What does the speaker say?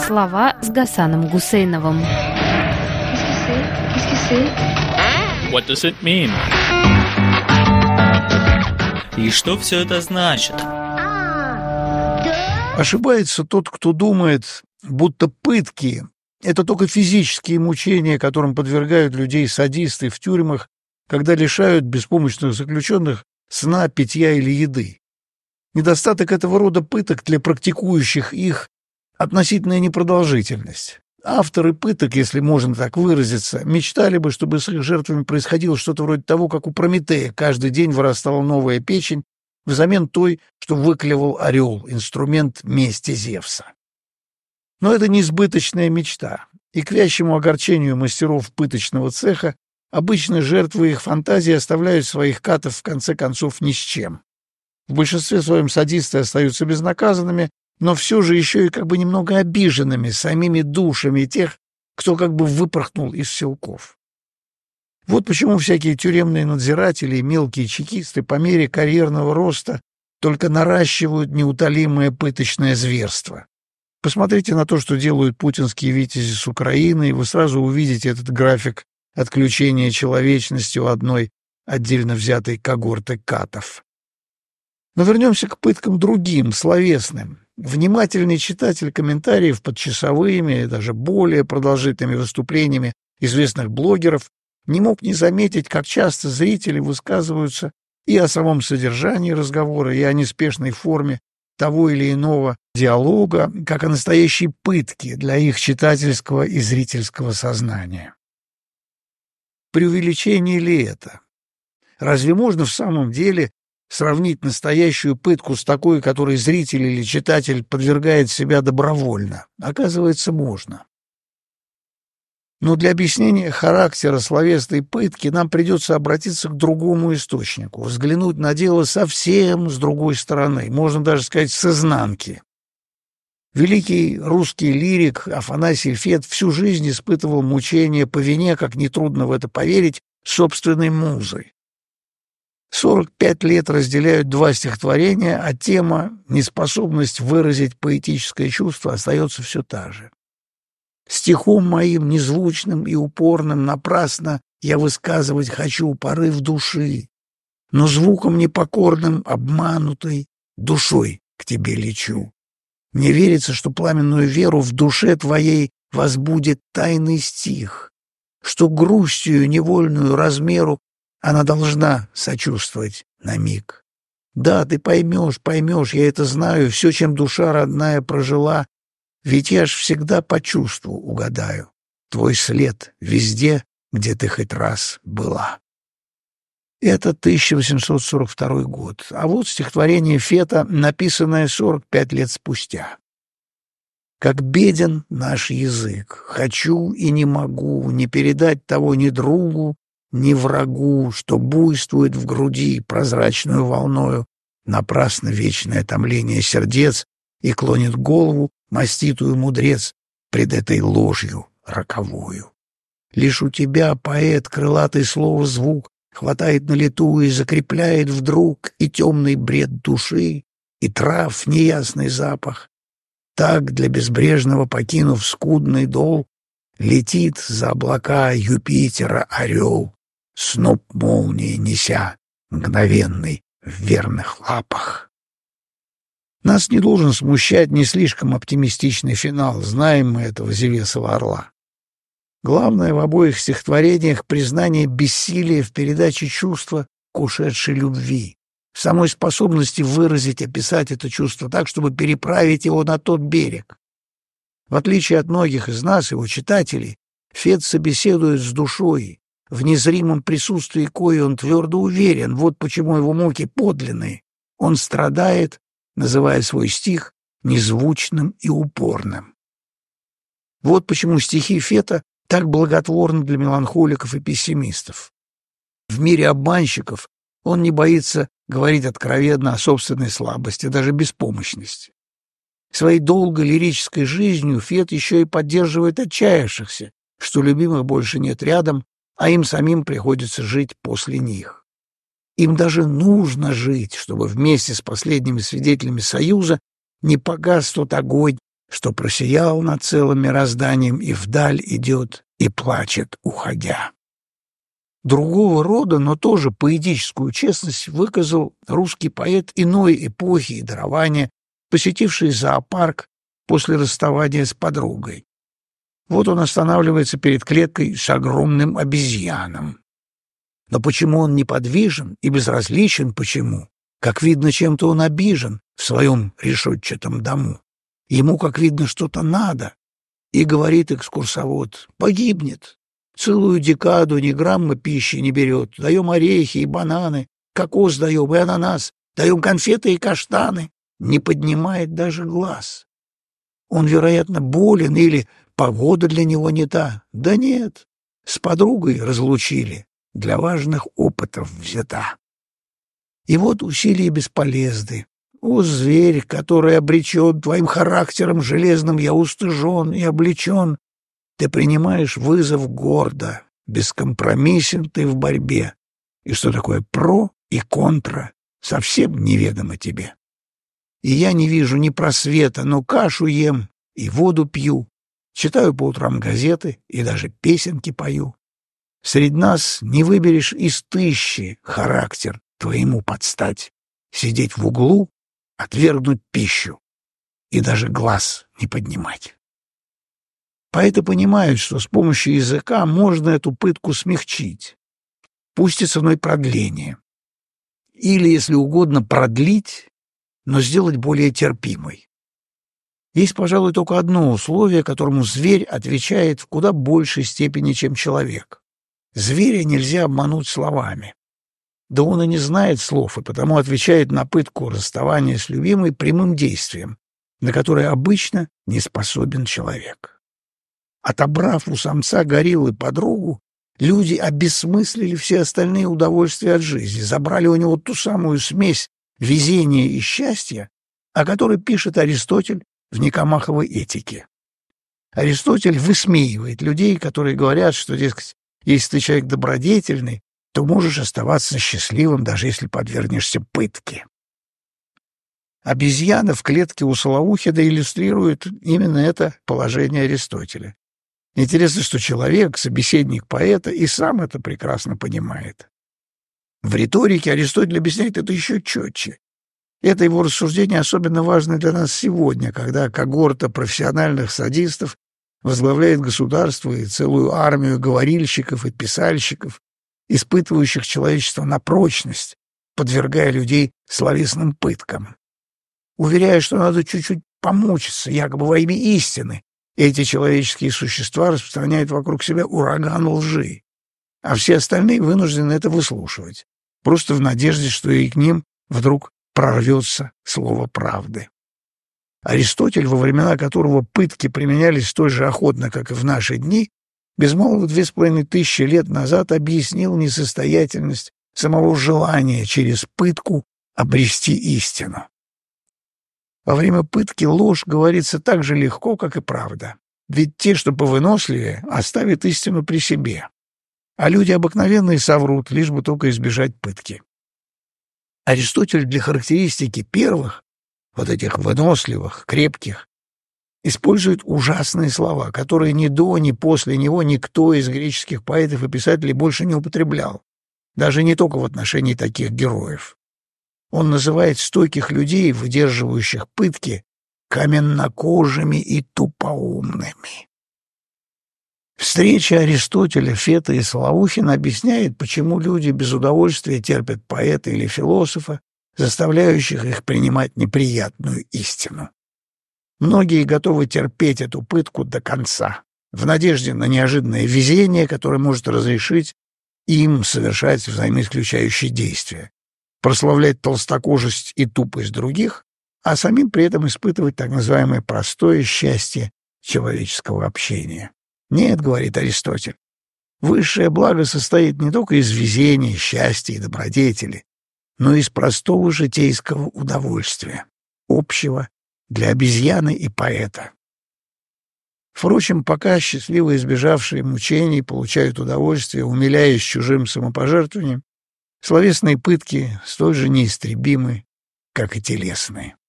Слова с Гасаном Гусейновым. What does it mean? И что все это значит? Ошибается тот, кто думает, будто пытки — это только физические мучения, которым подвергают людей садисты в тюрьмах, когда лишают беспомощных заключенных сна, питья или еды. Недостаток этого рода пыток для практикующих их — относительная непродолжительность. Авторы пыток, если можно так выразиться, мечтали бы, чтобы с их жертвами происходило что-то вроде того, как у Прометея каждый день вырастала новая печень взамен той, что выклевал орел, инструмент мести Зевса. Но это несбыточная мечта, и к вящему огорчению мастеров пыточного цеха обычно жертвы их фантазии оставляют своих катов в конце концов ни с чем. В большинстве своем садисты остаются безнаказанными, но все же еще и как бы немного обиженными самими душами тех, кто как бы выпорхнул из селков. Вот почему всякие тюремные надзиратели и мелкие чекисты по мере карьерного роста только наращивают неутолимое пыточное зверство. Посмотрите на то, что делают путинские витязи с Украины, и вы сразу увидите этот график отключения человечности у одной отдельно взятой когорты катов. Но вернемся к пыткам другим, словесным. Внимательный читатель комментариев под часовыми и даже более продолжительными выступлениями известных блогеров не мог не заметить, как часто зрители высказываются и о самом содержании разговора, и о неспешной форме того или иного диалога, как о настоящей пытке для их читательского и зрительского сознания. Преувеличение ли это? Разве можно в самом деле сравнить настоящую пытку с такой, которой зритель или читатель подвергает себя добровольно? Оказывается, можно. Но для объяснения характера словесной пытки нам придется обратиться к другому источнику, взглянуть на дело совсем с другой стороны, можно даже сказать, с изнанки. Великий русский лирик Афанасий Фет всю жизнь испытывал мучения по вине, как нетрудно в это поверить, собственной музой. 45 лет разделяют два стихотворения, а тема, неспособность выразить поэтическое чувство, остается все та же. Стихом моим незвучным и упорным напрасно я высказывать хочу порыв души, но звуком непокорным, обманутой, душой к тебе лечу. Мне верится, что пламенную веру в душе твоей возбудит тайный стих, что грустью невольную размеру она должна сочувствовать на миг. Да, ты поймешь, я это знаю, все, чем душа родная прожила, ведь я ж всегда по чувству угадаю твой след везде, где ты хоть раз была. Это 1842 год, а вот стихотворение Фета, написанное 45 лет спустя. Как беден наш язык, хочу и не могу не передать того ни другу, ни врагу, что буйствует в груди прозрачную волною, напрасно вечное томление сердец и клонит голову маститую мудрец пред этой ложью роковою. Лишь у тебя, поэт, крылатый слово звук хватает на лету и закрепляет вдруг и темный бред души, и трав неясный запах. Так, для безбрежного покинув скудный дол, летит за облака Юпитера орел, сноп молнии неся, мгновенный в верных лапах. Нас не должен смущать не слишком оптимистичный финал, знаем мы этого Зевесова орла. Главное в обоих стихотворениях — признание бессилия в передаче чувства к ушедшей любви, в самой способности выразить, описать это чувство так, чтобы переправить его на тот берег. В отличие от многих из нас, его читателей, Фет собеседует с душой, в незримом присутствии коей он твердо уверен, вот почему его муки подлинные. Он страдает, называя свой стих незвучным и упорным. Вот почему стихи Фета так благотворны для меланхоликов и пессимистов. В мире обманщиков он не боится говорить откровенно о собственной слабости, даже беспомощности. Своей долгой лирической жизнью Фет еще и поддерживает отчаявшихся, что любимых больше нет рядом, а им самим приходится жить после них. Им даже нужно жить, чтобы вместе с последними свидетелями Союза не погас тот огонь, что просиял над целым мирозданием и вдаль идет и плачет, уходя. Другого рода, но тоже поэтическую честность выказал русский поэт иной эпохи и дарования, посетивший зоопарк после расставания с подругой. Вот он останавливается перед клеткой с огромным обезьяном. Но почему он неподвижен и безразличен, почему? Как видно, чем-то он обижен в своем решетчатом дому. Ему, как видно, что-то надо. И говорит экскурсовод: погибнет. Целую декаду ни грамма пищи не берет. Даем орехи и бананы, кокос даем и ананас, даем конфеты и каштаны. Не поднимает даже глаз. Он, вероятно, болен или погода для него не та. Да нет, с подругой разлучили, для важных опытов взята. И вот усилия бесполезны. О, зверь, который обречен твоим характером железным, я устыжен и облечен. Ты принимаешь вызов гордо, бескомпромиссен ты в борьбе. И что такое про и контра, совсем неведомо тебе. И я не вижу ни просвета, но кашу ем и воду пью, читаю по утрам газеты и даже песенки пою. Среди нас не выберешь из тысячи характер твоему подстать, сидеть в углу, отвергнуть пищу и даже глаз не поднимать. Поэты понимают, что с помощью языка можно эту пытку смягчить, пусть и ценой продления. Или, если угодно, продлить, но сделать более терпимой. Есть, пожалуй, только одно условие, которому зверь отвечает в куда большей степени, чем человек. Зверя нельзя обмануть словами. Да он и не знает слов, и потому отвечает на пытку расставания с любимой прямым действием, на которое обычно не способен человек. Отобрав у самца гориллы подругу, люди обессмыслили все остальные удовольствия от жизни, забрали у него ту самую смесь везения и счастья, о которой пишет Аристотель в Никомаховой этике. Аристотель высмеивает людей, которые говорят, что, дескать, если ты человек добродетельный, то можешь оставаться счастливым, даже если подвергнешься пытке. Обезьяна в клетке у Солоухина иллюстрирует именно это положение Аристотеля. Интересно, что человек, собеседник поэта, и сам это прекрасно понимает. В риторике Аристотель объясняет это еще четче. Это его рассуждение особенно важно для нас сегодня, когда когорта профессиональных садистов возглавляет государство и целую армию говорильщиков и писальщиков, испытывающих человечество на прочность, подвергая людей словесным пыткам. Уверяя, что надо чуть-чуть помучиться, якобы во имя истины, эти человеческие существа распространяют вокруг себя ураган лжи, а все остальные вынуждены это выслушивать, просто в надежде, что и к ним вдруг прорвется слово правды. Аристотель, во времена которого пытки применялись столь же охотно, как и в наши дни, без малого 2500 лет назад объяснил несостоятельность самого желания через пытку обрести истину. Во время пытки ложь говорится так же легко, как и правда. Ведь те, что повыносливее, оставят истину при себе. А люди обыкновенные соврут, лишь бы только избежать пытки. Аристотель для характеристики первых, вот этих выносливых, крепких, использует ужасные слова, которые ни до, ни после него никто из греческих поэтов и писателей больше не употреблял, даже не только в отношении таких героев. Он называет стойких людей, выдерживающих пытки, каменнокожими и тупоумными. Встреча Аристотеля, Фета и Солоухина объясняет, почему люди без удовольствия терпят поэта или философа, заставляющих их принимать неприятную истину. Многие готовы терпеть эту пытку до конца, в надежде на неожиданное везение, которое может разрешить им совершать взаимоисключающие действия, прославлять толстокожесть и тупость других, а самим при этом испытывать так называемое простое счастье человеческого общения. Нет, говорит Аристотель, высшее благо состоит не только из везения, счастья и добродетели, но и из простого житейского удовольствия, общего для обезьяны и поэта. Впрочем, пока счастливо избежавшие мучений получают удовольствие, умиляясь чужим самопожертвованием, словесные пытки столь же неистребимы, как и телесные.